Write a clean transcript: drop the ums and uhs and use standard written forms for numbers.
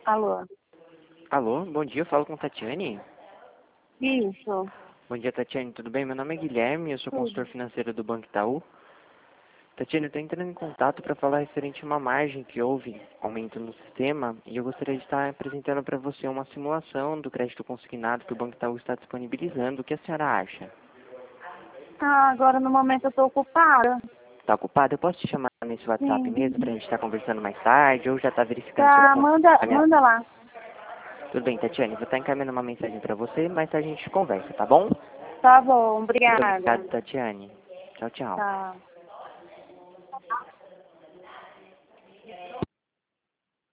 Alô? Alô, bom dia, eu falo com Tatiane. Isso. Bom dia, Tatiane, tudo bem? Meu nome é Guilherme, eu sou consultor Tudo. financeiro do Banco Itaú. Tatiane, eu estou entrando em contato para falar referente a uma margem que houve aumento no sistema e eu gostaria de estar apresentando para você uma simulação do crédito consignado que o Banco Itaú está disponibilizando. O que a senhora acha? Agora no momento eu tô ocupada. Está ocupada? Eu posso te chamar nesse WhatsApp Sim. mesmo para a gente estar conversando mais tarde ou já está verificando Tá, seu... manda, a minha... manda lá. Tudo bem, Tatiane, vou estar encaminhando uma mensagem para você, mais tarde a gente conversa, tá bom? Tá bom, Muito obrigada. obrigado, Tatiane. Tchau, tchau. Tá.